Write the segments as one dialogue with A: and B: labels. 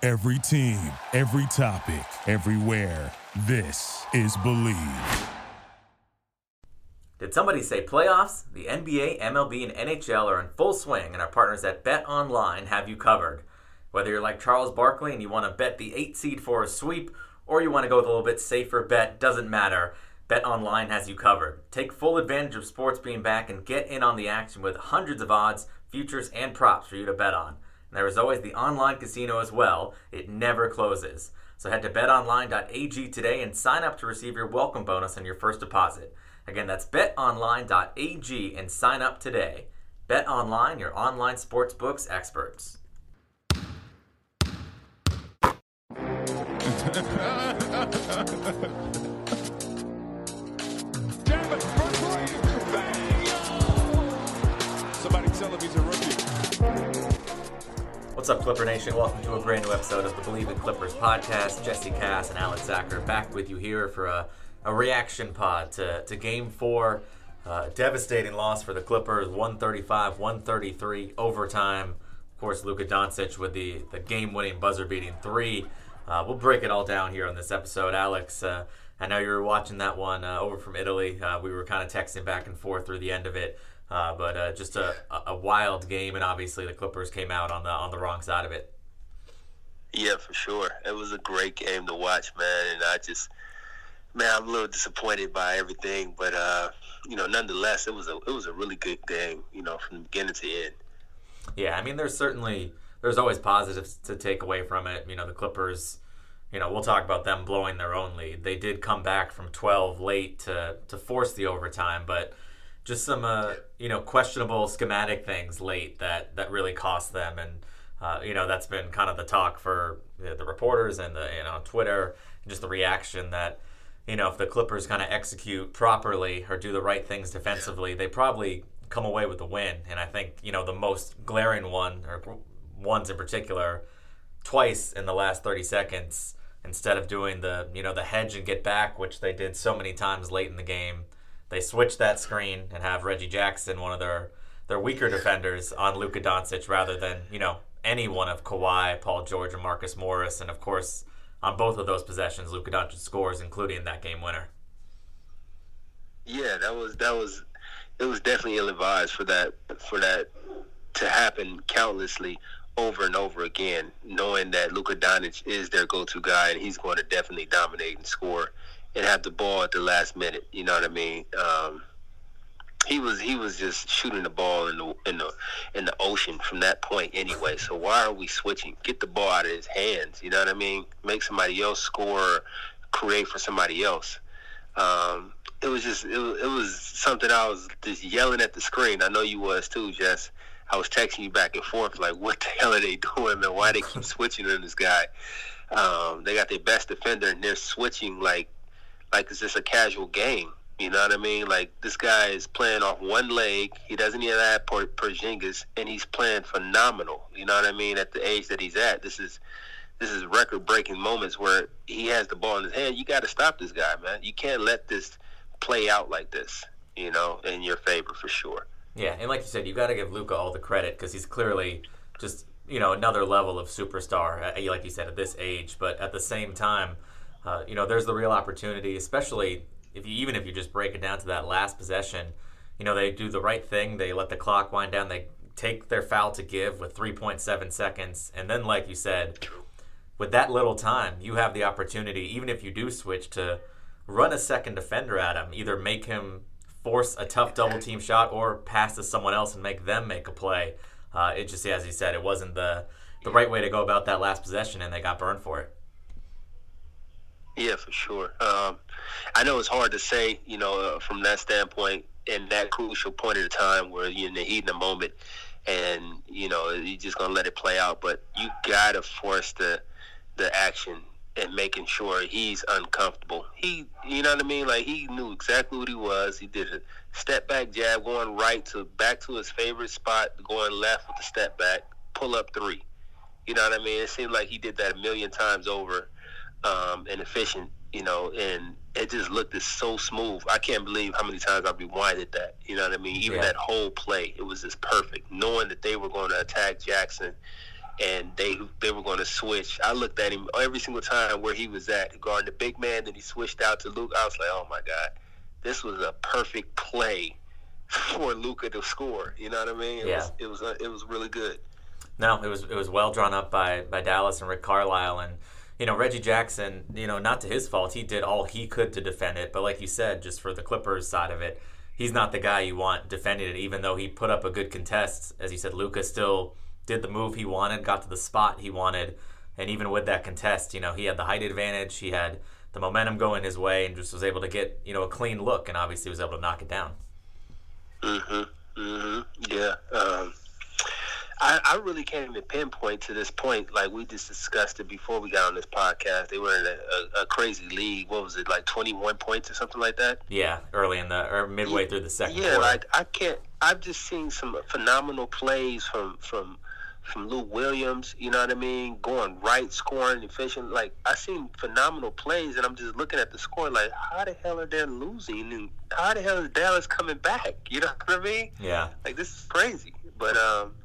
A: Every team, every topic, everywhere. This is Believe.
B: Did somebody say playoffs? The NBA, MLB, and NHL are in full swing, and our partners at BetOnline have you covered. Whether you're like Charles Barkley and you want to bet the 8 seed for a sweep, or you want to go with a little bit safer bet, doesn't matter. BetOnline has you covered. Take full advantage of sports being back and get in on the action with hundreds of odds, futures, and props for you to bet on. And there is always the online casino as well. It never closes. So head to betonline.ag today and sign up to receive your welcome bonus on your first deposit. Again, that's betonline.ag and sign up today. BetOnline, your online sportsbooks experts.
C: Somebody tell him he's a rookie.
B: What's up, Clipper Nation? Welcome to a brand new episode of the Believe in Clippers podcast. Jesse Cass and Alex Zacher back with you here for a reaction pod to Game 4. Devastating loss for the Clippers, 135-133 overtime. Of course, Luka Doncic with the game-winning buzzer-beating 3. We'll break it all down here on this episode. Alex, I know you were watching that one over from Italy. We were kind of texting back and forth through the end of it. But just a wild game, and obviously the Clippers came out on the wrong side of it.
D: Yeah, for sure. It was a great game to watch, man, and I'm a little disappointed by everything, but nonetheless, it was a really good game, from the beginning to the end.
B: Yeah, I mean, there's always positives to take away from it. The Clippers, we'll talk about them blowing their own lead. They did come back from 12 late to force the overtime, but just some questionable schematic things late that really cost them, and that's been kind of the talk for the reporters and the Twitter, and just the reaction that if the Clippers kind of execute properly or do the right things defensively, they probably come away with the win. And I think the most glaring one, or ones in particular, twice in the last 30 seconds, instead of doing the the hedge and get back, which they did so many times late in the game, they switched that screen and have Reggie Jackson, one of their weaker defenders, on Luka Doncic rather than any one of Kawhi, Paul George, or Marcus Morris. And of course, on both of those possessions, Luka Doncic scores, including that game winner.
D: Yeah, it was definitely ill-advised for that to happen countlessly over and over again, knowing that Luka Doncic is their go-to guy and he's going to definitely dominate and score and have the ball at the last minute. You know what I mean? He was just shooting the ball in the ocean from that point anyway. So why are we switching? Get the ball out of his hands. You know what I mean? Make somebody else score, create for somebody else. It was something I was just yelling at the screen. I know you was too, Jess. I was texting you back and forth like, what the hell are they doing, man? Why they keep switching on this guy? They got their best defender and they're switching like it's just a casual game. You know what I mean? Like, this guy is playing off one leg. He doesn't even have Porzingis, and he's playing phenomenal. You know what I mean? At the age that he's at, this is record-breaking moments where he has the ball in his hand. You got to stop this guy, man. You can't let this play out like this, in your favor for sure.
B: Yeah, and like you said, you got to give Luka all the credit because he's clearly just another level of superstar, like you said, at this age. But at the same time, there's the real opportunity, especially even if you just break it down to that last possession. They do the right thing. They let the clock wind down. They take their foul to give with 3.7 seconds. And then, like you said, with that little time, you have the opportunity, even if you do switch, to run a second defender at him. Either make him force a tough double-team shot or pass to someone else and make them make a play. It just, as you said, it wasn't the right way to go about that last possession, and they got burned for it.
D: Yeah, for sure. I know it's hard to say, from that standpoint, in that crucial point of the time where you're in the heat of the moment and, you're just going to let it play out. But you got to force the action and making sure he's uncomfortable. You know what I mean? Like, he knew exactly what he was. He did a step-back jab, going back to his favorite spot, going left with the step-back, pull-up 3. You know what I mean? It seemed like he did that a million times over. And efficient, and it just looked so smooth. I can't believe how many times I rewinded that. You know what I mean? Even that whole play, it was just perfect. Knowing that they were going to attack Jackson and they were going to switch. I looked at him every single time where he was at, guarding the big man, then he switched out to Luke. I was like, oh, my God, this was a perfect play for Luka to score. You know what I mean? It was really good.
B: No, it was well drawn up by Dallas and Rick Carlisle. And, Reggie Jackson, not to his fault. He did all he could to defend it. But like you said, just for the Clippers side of it, he's not the guy you want defending it, even though he put up a good contest. As you said, Luka still did the move he wanted, got to the spot he wanted. And even with that contest, he had the height advantage. He had the momentum going his way and just was able to get, a clean look, and obviously was able to knock it down.
D: Yeah. I really can't even pinpoint to this point. Like we just discussed it before we got on this podcast. They were in a crazy league. What was it, like 21 points or something like that?
B: Yeah, early in or midway through the second quarter.
D: Yeah, like I can't. I've just seen some phenomenal plays from Lou Williams. You know what I mean? Going right, scoring, efficient. Like I seen phenomenal plays, and I'm just looking at the score. Like, how the hell are they losing? And how the hell is Dallas coming back? You know what I mean?
B: Yeah.
D: Like this is crazy, but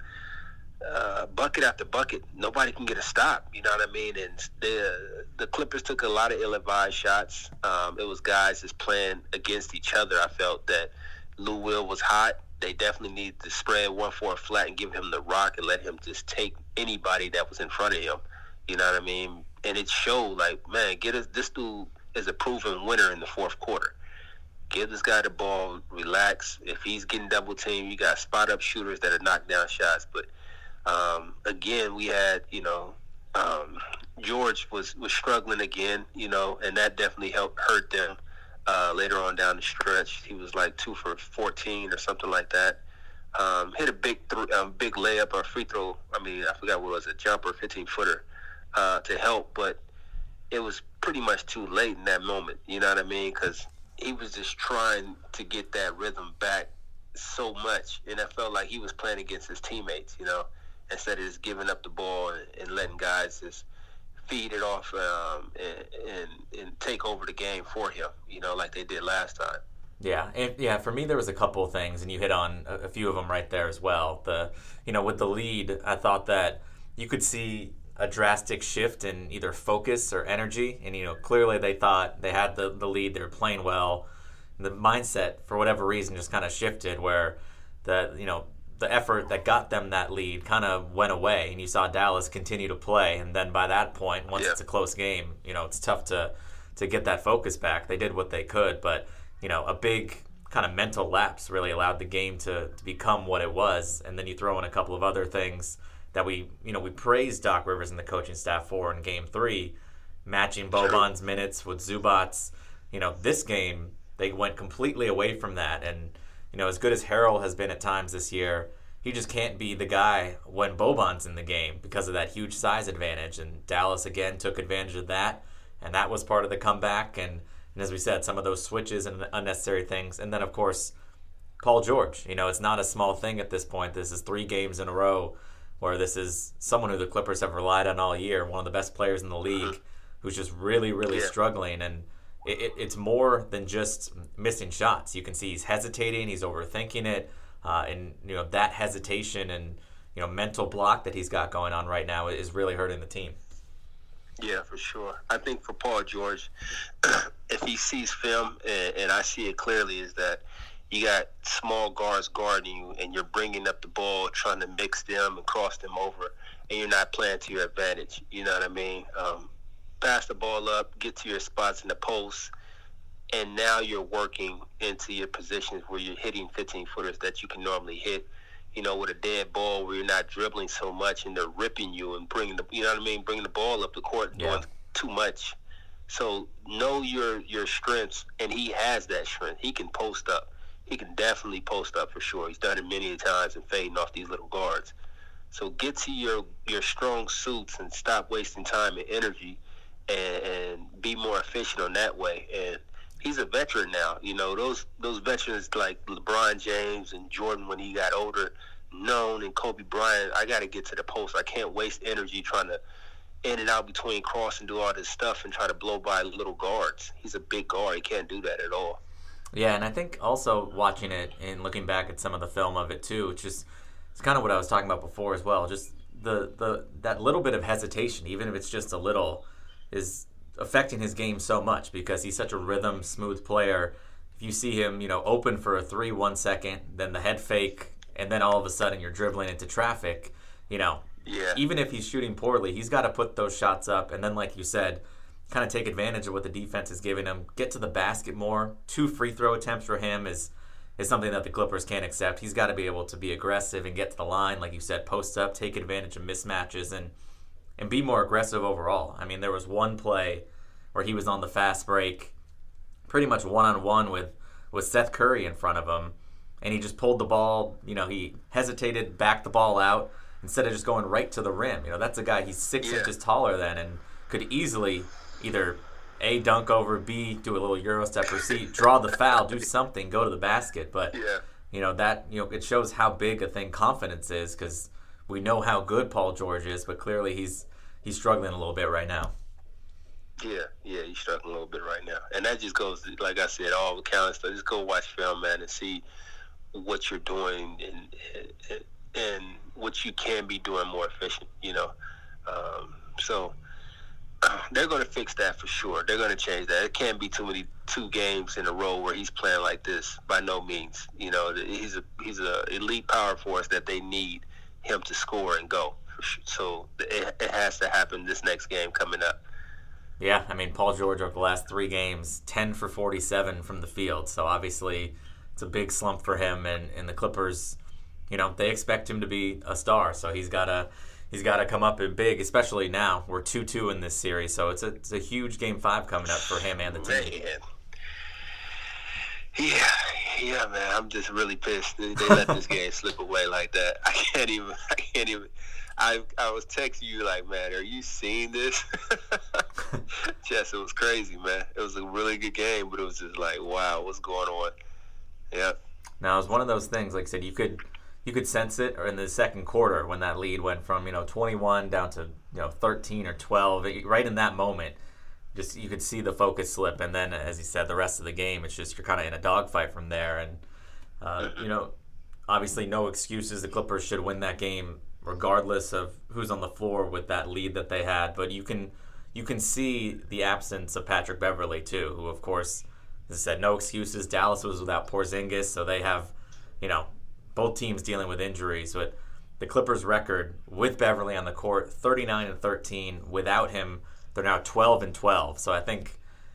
D: bucket after bucket, nobody can get a stop. You know what I mean? And the Clippers took a lot of ill-advised shots. It was guys just playing against each other. I felt that Lou Will was hot. They definitely need to spread 1-4 flat and give him the rock and let him just take anybody that was in front of him. You know what I mean? And it showed, like, man, this dude is a proven winner in the fourth quarter. Give this guy the ball, relax. If he's getting double teamed, you got spot-up shooters that are knocking down shots. But again, we had, George was struggling again, and that definitely hurt them later on down the stretch. He was like 2 for 14 or something like that. Hit a big layup or free throw. I mean, I forgot what it was, a jumper, 15-footer to help, but it was pretty much too late in that moment. You know what I mean? Because he was just trying to get that rhythm back so much, and I felt like he was playing against his teammates, instead of just giving up the ball and letting guys just feed it off and take over the game for him, like they did last time.
B: Yeah, for me there was a couple of things, and you hit on a few of them right there as well. With the lead, I thought that you could see a drastic shift in either focus or energy, and clearly they thought they had the lead, they were playing well. The mindset, for whatever reason, just kind of shifted where the effort that got them that lead kind of went away, and you saw Dallas continue to play. And then by that point, once it's a close game, it's tough to get that focus back. They did what they could, but a big kind of mental lapse really allowed the game to become what it was. And then you throw in a couple of other things that we praised Doc Rivers and the coaching staff for in Game 3, matching Boban's minutes with Zubac's. This game they went completely away from that, and as good as Harrell has been at times this year, he just can't be the guy when Boban's in the game because of that huge size advantage. And Dallas, again, took advantage of that, and that was part of the comeback. And as we said, some of those switches and unnecessary things. And then, of course, Paul George. It's not a small thing at this point. This is 3 games in a row where this is someone who the Clippers have relied on all year, one of the best players in the league, who's just really, really struggling. And it's more than just missing shots. You can see he's hesitating, he's overthinking it, and that hesitation and mental block that he's got going on right now is really hurting the team.
D: Yeah, for sure. I think for Paul George, if he sees film, and I see it clearly, is that you got small guards guarding you, and you're bringing up the ball, trying to mix them and cross them over, and you're not playing to your advantage. You know what I mean? Pass the ball up, get to your spots in the post, and now you're working into your positions where you're hitting 15-footers that you can normally hit, with a dead ball where you're not dribbling so much and they're ripping you and bringing the ball up the court, doing too much. So know your strengths, and he has that strength. He can post up. He can definitely post up for sure. He's done it many times and fading off these little guards. So get to your strong suits and stop wasting time and energy and be more efficient on that way. And he's a veteran now. Those veterans like LeBron James and Jordan when he got older, known, and Kobe Bryant, I got to get to the post. I can't waste energy trying to in and out between cross and do all this stuff and try to blow by little guards. He's a big guard. He can't do that at all.
B: Yeah, and I think also watching it and looking back at some of the film of it too, it's kind of what I was talking about before as well. Just that little bit of hesitation, even if it's just a little, is affecting his game so much because he's such a rhythm, smooth player. If you see him, open for a 3 1 second, then the head fake, and then all of a sudden you're dribbling into traffic, even if he's shooting poorly, he's got to put those shots up. And then, like you said, kind of take advantage of what the defense is giving him, get to the basket more. 2 free throw attempts for him is something that the Clippers can't accept. He's got to be able to be aggressive and get to the line, like you said, post up, take advantage of mismatches, and be more aggressive overall. I mean, there was one play where he was on the fast break, pretty much one-on-one with Seth Curry in front of him, and he just pulled the ball. He hesitated, backed the ball out, instead of just going right to the rim. That's a guy he's 6 inches taller than and could easily either A, dunk over, B, do a little Euro step, or C, draw the foul, do something, go to the basket. But, it shows how big a thing confidence is, because we know how good Paul George is, but clearly he's struggling a little bit right now.
D: Yeah, he's struggling a little bit right now. And that just goes, like I said, all the counting stuff. Just go watch film, man, and see what you're doing and what you can be doing more efficient, So they're going to fix that for sure. They're going to change that. It can't be 2 games in a row where he's playing like this, by no means. He's a elite power force that they need him to score and go. So it has to happen this next game coming up.
B: Yeah, I mean, Paul George over the last 3 games, 10 for 47 from the field. So obviously it's a big slump for him, and the Clippers, they expect him to be a star. So he's got to come up and big, especially now. We're 2-2 in this series, so it's a huge Game 5 coming up for him and the team.
D: Man. Yeah, man. I'm just really pissed. They let this game slip away like that. I can't even. I was texting you like, man, are you seeing this? Jess, it was crazy, man. It was a really good game, but it was just like, wow, what's going on? Yeah.
B: Now, it was one of those things, like I said, you could sense it in the second quarter when that lead went from 21 down to 13 or 12. Right in that moment, just you could see the focus slip, and then, as you said, the rest of the game, it's just you're kind of in a dogfight from there. And obviously, no excuses. The Clippers should win that game regardless of who's on the floor with that lead that they had. But you can see the absence of Patrick Beverley too, who, of course, as I said, no excuses. Dallas was without Porzingis, so they have both teams dealing with injuries. But the Clippers' record with Beverley on the court, 39-13. Without him, they're now 12-12. So I think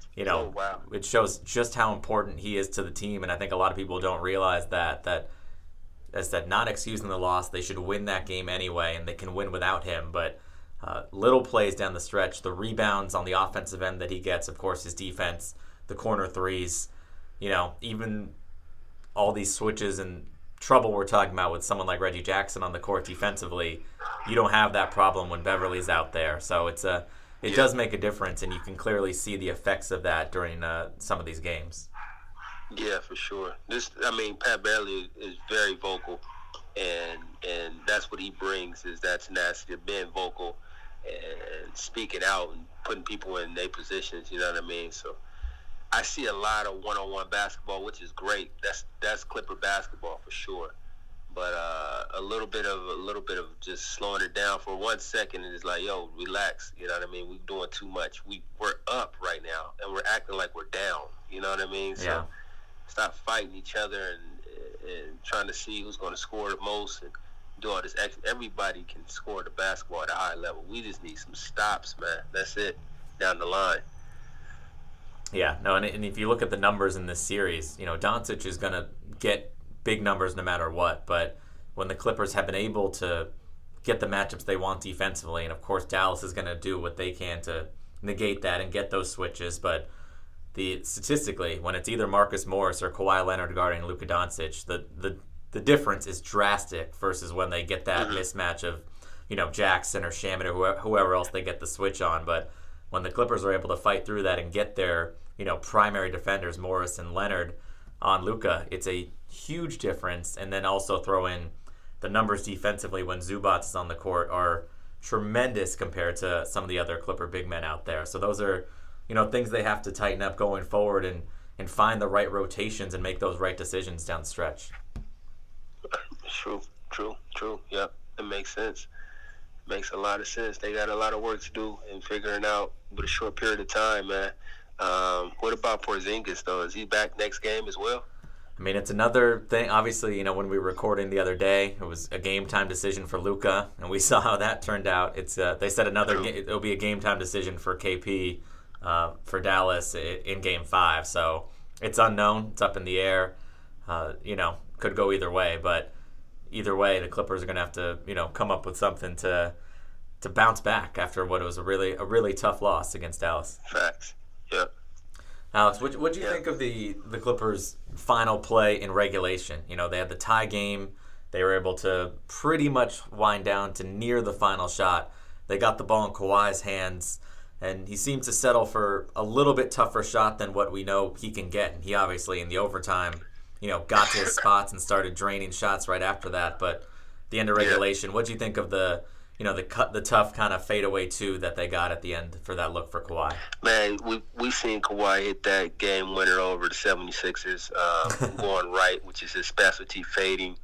B: it shows just how important he is to the team, and I think a lot of people don't realize that as that, not excusing the loss, they should win that game anyway, and they can win without him. But little plays down the stretch, the rebounds on the offensive end that he gets, of course, his defense, the corner threes, even all these switches and trouble we're talking about with someone like Reggie Jackson on the court defensively, you don't have that problem when Beverly's out there. So it does make a difference, and you can clearly see the effects of that during some of these games.
D: Yeah, for sure. Pat Beverley is very vocal, and that's what he brings, is that tenacity of being vocal and speaking out and putting people in their positions. You know what I mean? So I see a lot of one-on-one basketball, which is great. That's Clipper basketball for sure. But a little bit of just slowing it down for 1 second, and it's like, yo, relax. You know what I mean? We're doing too much. We're up right now, and we're acting like we're down. You know what I mean? So stop fighting each other and trying to see who's going to score the most and do all this. Everybody can score the basketball at a high level. We just need some stops, man. That's it, down the line.
B: Yeah, no, and if you look at the numbers in this series, Doncic is going to get big numbers no matter what. But when the Clippers have been able to get the matchups they want defensively, and of course Dallas is going to do what they can to negate that and get those switches. But statistically, when it's either Marcus Morris or Kawhi Leonard guarding Luka Doncic, the difference is drastic versus when they get that mismatch of Jackson or Shamet or whoever else they get the switch on. But when the Clippers are able to fight through that and get their primary defenders, Morris and Leonard, on Luka, it's a huge difference. And then also throw in the numbers defensively when Zubac is on the court are tremendous compared to some of the other Clipper big men out there. So those are things they have to tighten up going forward and find the right rotations and make those right decisions down the stretch.
D: True. Yep, it makes sense. Makes a lot of sense. They got a lot of work to do in figuring out with a short period of time, man. What about Porzingis, though? Is he back next game as well?
B: I mean, it's another thing. Obviously, when we were recording the other day, it was a game-time decision for Luka, and we saw how that turned out. It's they said it'll be a game-time decision for KP for Dallas in Game 5. So it's unknown. It's up in the air. Could go either way, but either way, the Clippers are going to have to, come up with something to bounce back after what was a really tough loss against Dallas.
D: Facts. Yep.
B: Alex, what do you think of the Clippers' final play in regulation? They had the tie game. They were able to pretty much wind down to near the final shot. They got the ball in Kawhi's hands, and he seemed to settle for a little bit tougher shot than what we know he can get. And he obviously, in the overtime, got to his spots and started draining shots right after that. But the end of regulation, what do you think of the tough kind of fadeaway two that they got at the end for that look for Kawhi?
D: Man, we've seen Kawhi hit that game winner over the 76ers, going right, which is his specialty, fading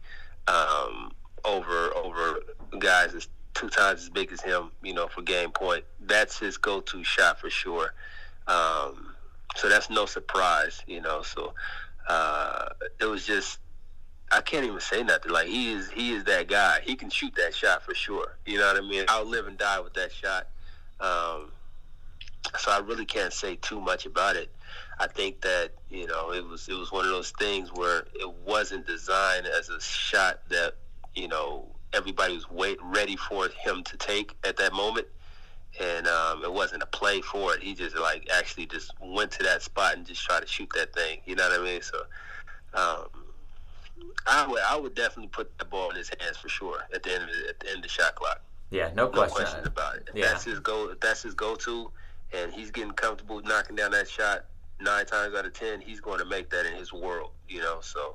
D: over guys that's 2 times as big as him, for game point. That's his go-to shot for sure. So that's no surprise, So it was just, I can't even say nothing. Like, he is that guy. He can shoot that shot for sure. You know what I mean? I'll live and die with that shot. So I really can't say too much about it. I think that, it was one of those things where it wasn't designed as a shot that, everybody was ready for him to take at that moment. And it wasn't a play for it. He just, actually just went to that spot and just tried to shoot that thing. You know what I mean? So I would definitely put the ball in his hands for sure at the end of the shot clock.
B: Yeah, no question.
D: No question about it. If that's his go-to, and he's getting comfortable knocking down that shot 9 times out of 10, he's going to make that in his world, So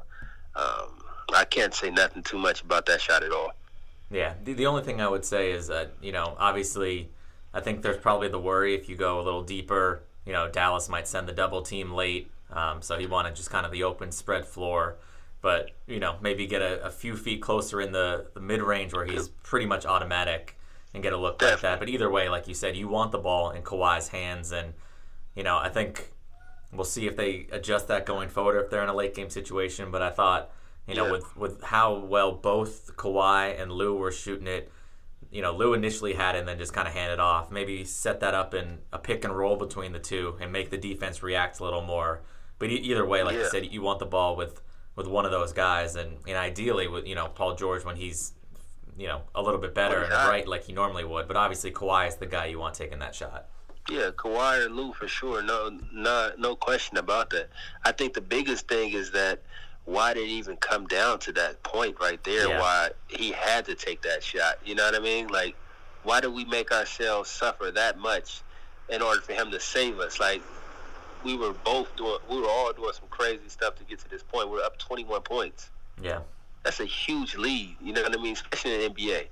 D: I can't say nothing too much about that shot at all.
B: Yeah, the only thing I would say is that, obviously I think there's probably the worry if you go a little deeper, Dallas might send the double team late, so he wanted just kind of the open spread floor. But, maybe get a few feet closer in the mid-range where he's pretty much automatic and get a look like that. But either way, like you said, you want the ball in Kawhi's hands. And, I think we'll see if they adjust that going forward if they're in a late-game situation. But I thought, with how well both Kawhi and Lou were shooting it, Lou initially had it and then just kind of handed off. Maybe set that up in a pick and roll between the two and make the defense react a little more. But either way, like you said, you want the ball with one of those guys, and ideally with Paul George when he's a little bit better and right like he normally would. But obviously Kawhi is the guy you want taking that shot.
D: Yeah, Kawhi and Lou for sure. No question about that. I think the biggest thing is that why did it even come down to that point right there? Yeah. Why he had to take that shot? You know what I mean? Like, why do we make ourselves suffer that much in order for him to save us? Like, we were all doing some crazy stuff to get to this point. We're up 21 points.
B: Yeah.
D: That's a huge lead, you know what I mean, especially in the NBA.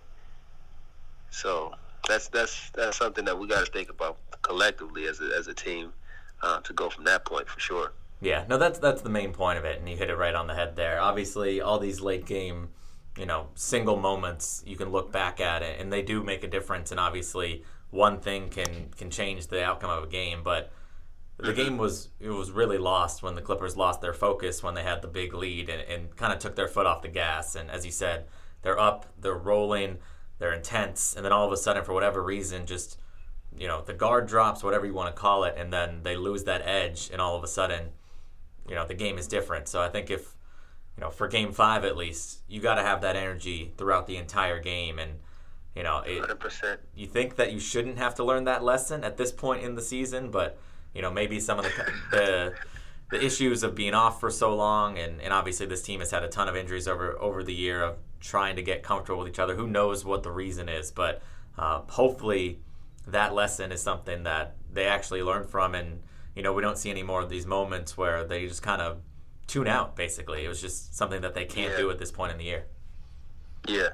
D: So that's something that we got to think about collectively as a team to go from that point for sure.
B: Yeah, no, that's the main point of it, and you hit it right on the head there. Obviously, all these late game, single moments, you can look back at it, and they do make a difference. And obviously, one thing can change the outcome of a game, but the game was really lost when the Clippers lost their focus when they had the big lead and kind of took their foot off the gas. And as you said, they're up, they're rolling, they're intense, and then all of a sudden, for whatever reason, just the guard drops, whatever you want to call it, and then they lose that edge, and all of a sudden, the game is different. So I think if for Game 5 at least, you got to have that energy throughout the entire game. And
D: 100%.
B: You think that you shouldn't have to learn that lesson at this point in the season, but maybe some of the issues of being off for so long, and obviously this team has had a ton of injuries over the year of trying to get comfortable with each other. Who knows what the reason is, but hopefully that lesson is something that they actually learn from, and we don't see any more of these moments where they just kind of tune out, basically. It was just something that they can't do at this point in the year.
D: Yeah.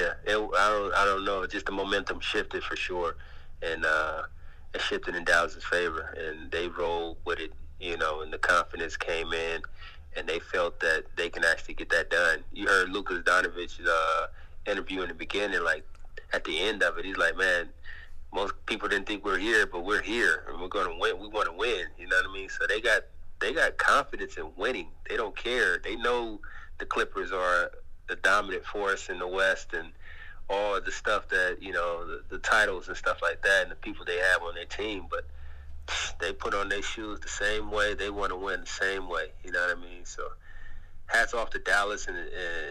D: I don't know. Just the momentum shifted for sure, and it shifted in Dallas' favor, and they rolled with it, and the confidence came in, and they felt that they can actually get that done. You heard Luka Doncic's interview in the beginning, like, at the end of it, he's like, man, most people didn't think we're here, but we're here, and we're going to win. We want to win. You know what I mean? So they got confidence in winning. They don't care. They know the Clippers are the dominant force in the West, and all the stuff that, the titles and stuff like that, and the people they have on their team. But they put on their shoes the same way. They want to win the same way. You know what I mean? So hats off to Dallas and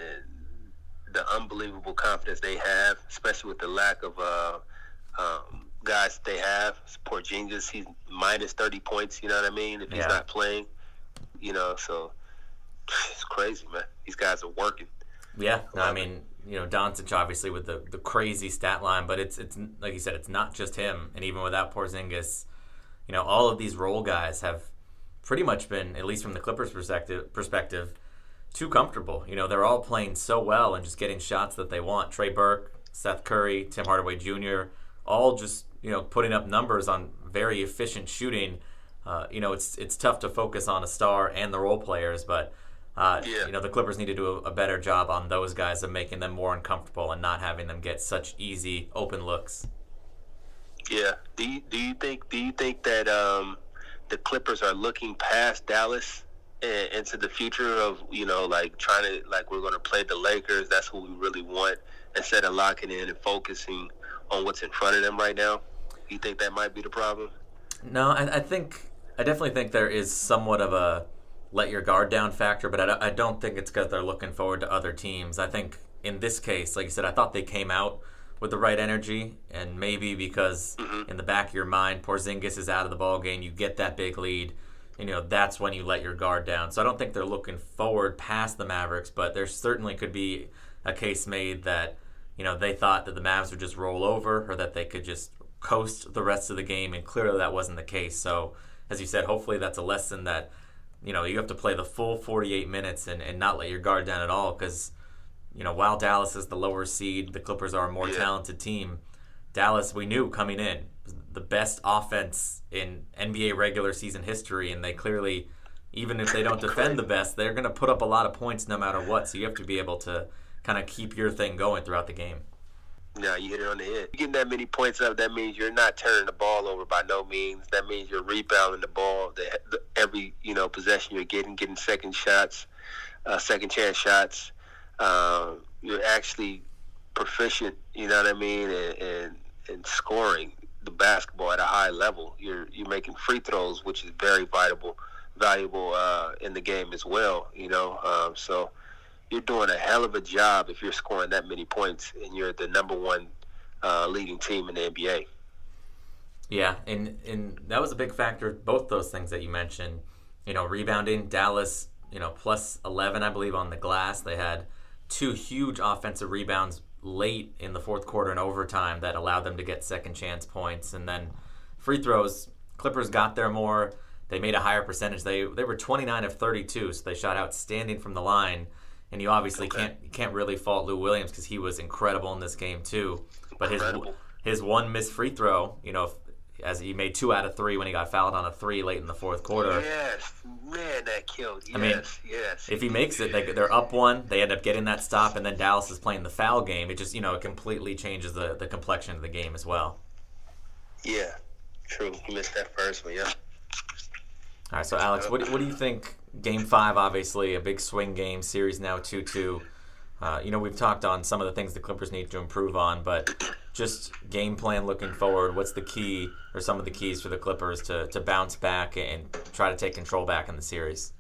D: the unbelievable confidence they have, especially with the lack of guys that they have. Porzingis, he's minus 30 points, you know what I mean, if he's not playing. So it's crazy, man. These guys are working.
B: Yeah, no, I mean, Doncic obviously with the crazy stat line, but it's like you said, it's not just him. And even without Porzingis, all of these role guys have pretty much been, at least from the Clippers' perspective, too comfortable. They're all playing so well and just getting shots that they want. Trey Burke, Seth Curry, Tim Hardaway Jr., all just, putting up numbers on very efficient shooting. It's tough to focus on a star and the role players, but the Clippers need to do a better job on those guys of making them more uncomfortable and not having them get such easy open looks.
D: Yeah. Do you think that the Clippers are looking past Dallas and into the future of trying to, we're going to play the Lakers? That's what we really want, instead of locking in and focusing on what's in front of them right now? You think that might be the problem?
B: No, I definitely think there is somewhat of a let your guard down factor, but I don't think it's because they're looking forward to other teams. I think in this case, like you said, I thought they came out with the right energy, and maybe because in the back of your mind, Porzingis is out of the ball game, you get that big lead, that's when you let your guard down. So I don't think they're looking forward past the Mavericks, but there certainly could be a case made that, they thought that the Mavs would just roll over or that they could just coast the rest of the game, and clearly that wasn't the case. So, as you said, hopefully that's a lesson that, you have to play the full 48 minutes and not let your guard down at all, because, while Dallas is the lower seed, the Clippers are a more talented team. Dallas, we knew coming in, was the best offense in NBA regular season history, and they clearly, even if they don't defend the best, they're going to put up a lot of points no matter what, so you have to be able to kind of keep your thing going throughout the game.
D: No, you hit it on the head. Getting that many points up, that means you're not turning the ball over by no means. That means you're rebounding the ball. Every possession you're getting second shots, second chance shots. You're actually proficient, you know what I mean, and scoring the basketball at a high level. You're making free throws, which is very valuable in the game as well. So you're doing a hell of a job if you're scoring that many points and you're the number one leading team in the NBA.
B: Yeah, and that was a big factor, both those things that you mentioned. Rebounding, Dallas, plus 11, I believe, on the glass. They had 2 huge offensive rebounds late in the fourth quarter and overtime that allowed them to get second chance points. And then free throws, Clippers got there more. They made a higher percentage. They were 29 of 32, so they shot outstanding from the line. And you obviously can't really fault Lou Williams because he was incredible in this game too. But his one missed free throw, as he made 2 out of 3 when he got fouled on a 3 late in the fourth quarter.
D: Yes, man, that killed. Yes.
B: If he makes it, they're up 1. They end up getting that stop, and then Dallas is playing the foul game. It just, it completely changes the complexion of the game as well.
D: Yeah, true. He missed that first one, yeah.
B: All right, so Alex, what do you think? Game 5, obviously, a big swing game, series now 2-2. We've talked on some of the things the Clippers need to improve on, but just game plan looking forward, what's the key or some of the keys for the Clippers to bounce back and try to take control back in the series?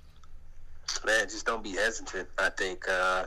D: Man, just don't be hesitant. I think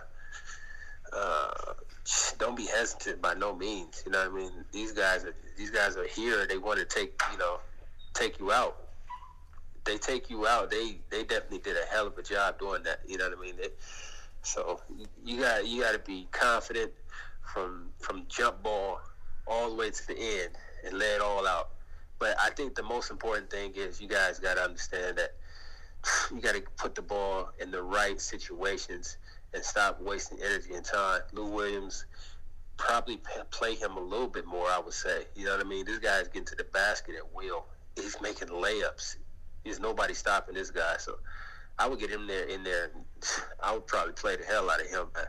D: don't be hesitant by no means. You know what I mean? These guys are here. They want to take you out. They take you out. They definitely did a hell of a job doing that. You know what I mean? So you got to be confident from jump ball all the way to the end and lay it all out. But I think the most important thing is you guys got to understand that you got to put the ball in the right situations and stop wasting energy and time. Lou Williams, probably play him a little bit more, I would say. You know what I mean? This guy's getting to the basket at will. He's making layups. There's nobody stopping this guy. So I would get him in there. I would probably play the hell out of him.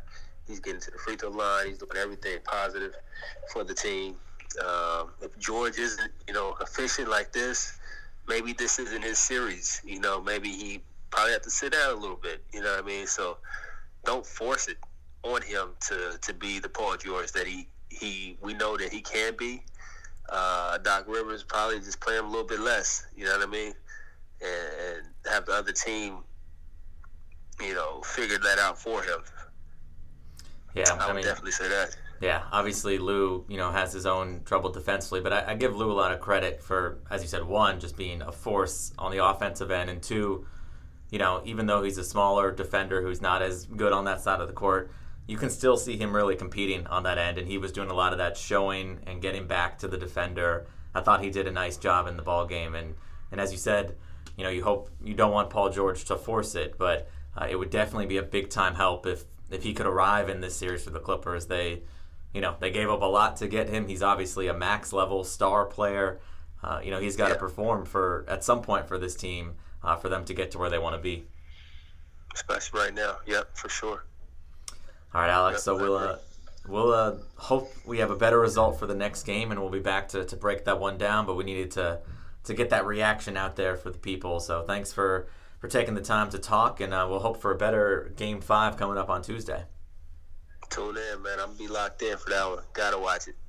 D: He's getting to the free throw line. He's doing everything positive for the team. If George isn't, efficient like this, maybe this isn't his series. Maybe he probably have to sit down a little bit. You know what I mean? So don't force it on him to be the Paul George that we know that he can be. Doc Rivers probably just play him a little bit less. You know what I mean? And have the other team, figure that out for him.
B: Yeah,
D: I would definitely say that.
B: Yeah, obviously Lou, has his own trouble defensively, but I give Lou a lot of credit for, as you said, one, just being a force on the offensive end, and two, even though he's a smaller defender who's not as good on that side of the court, you can still see him really competing on that end, and he was doing a lot of that showing and getting back to the defender. I thought he did a nice job in the ball game, and as you said, you don't want Paul George to force it, but it would definitely be a big-time help if he could arrive in this series for the Clippers. They gave up a lot to get him. He's obviously a max-level star player. He's got to perform at some point for this team for them to get to where they want to be.
D: Especially right now. Yep, for sure.
B: All right, Alex. So we'll hope we have a better result for the next game, and we'll be back to break that one down. But we needed to get that reaction out there for the people. So thanks for taking the time to talk, and we'll hope for a better Game 5 coming up on Tuesday.
D: Tune in, man. I'm going to be locked in for that one. Got to watch it.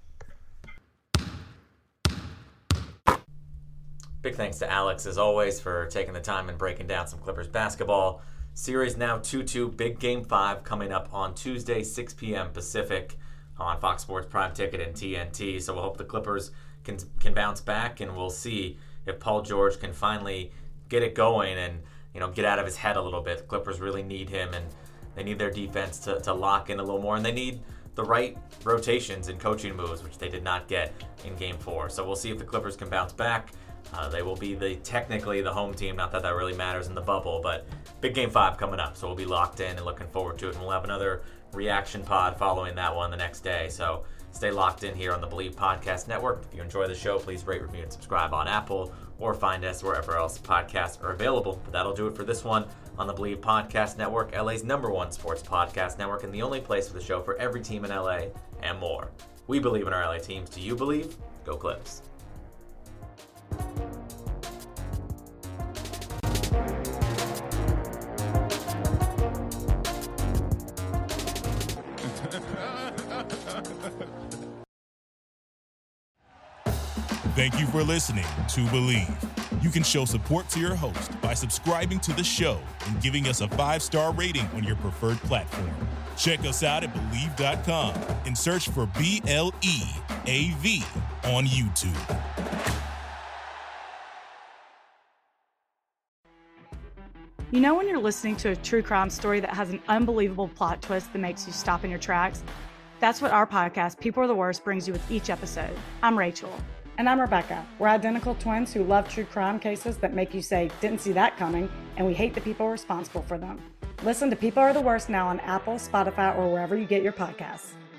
B: Big thanks to Alex, as always, for taking the time and breaking down some Clippers basketball. Series now 2-2, big Game 5 coming up on Tuesday, 6 p.m. Pacific on Fox Sports Prime Ticket and TNT. So we'll hope the Clippers can bounce back, and we'll see if Paul George can finally get it going and get out of his head a little bit. The Clippers really need him, and they need their defense to lock in a little more, and they need the right rotations and coaching moves, which they did not get in Game 4. So we'll see if the Clippers can bounce back. They will be technically the home team, not that really matters in the bubble, but big Game 5 coming up, so we'll be locked in and looking forward to it, and we'll have another reaction pod following that one the next day. So stay locked in here on the Believe Podcast Network. If you enjoy the show, please rate, review, and subscribe on Apple, or find us wherever else podcasts are available. But that'll do it for this one on the Believe Podcast Network, LA's #1 sports podcast network, and the only place for the show for every team in LA and more. We believe in our LA teams. Do you believe? Go Clips.
A: Thank you for listening to Believe. You can show support to your host by subscribing to the show and giving us a 5-star rating on your preferred platform. Check us out at Believe.com and search for BLEAV on YouTube.
C: When you're listening to a true crime story that has an unbelievable plot twist that makes you stop in your tracks? That's what our podcast, People Are the Worst, brings you with each episode. I'm Rachel.
E: And I'm Rebecca. We're identical twins who love true crime cases that make you say, didn't see that coming, and we hate the people responsible for them. Listen to People Are the Worst now on Apple, Spotify, or wherever you get your podcasts.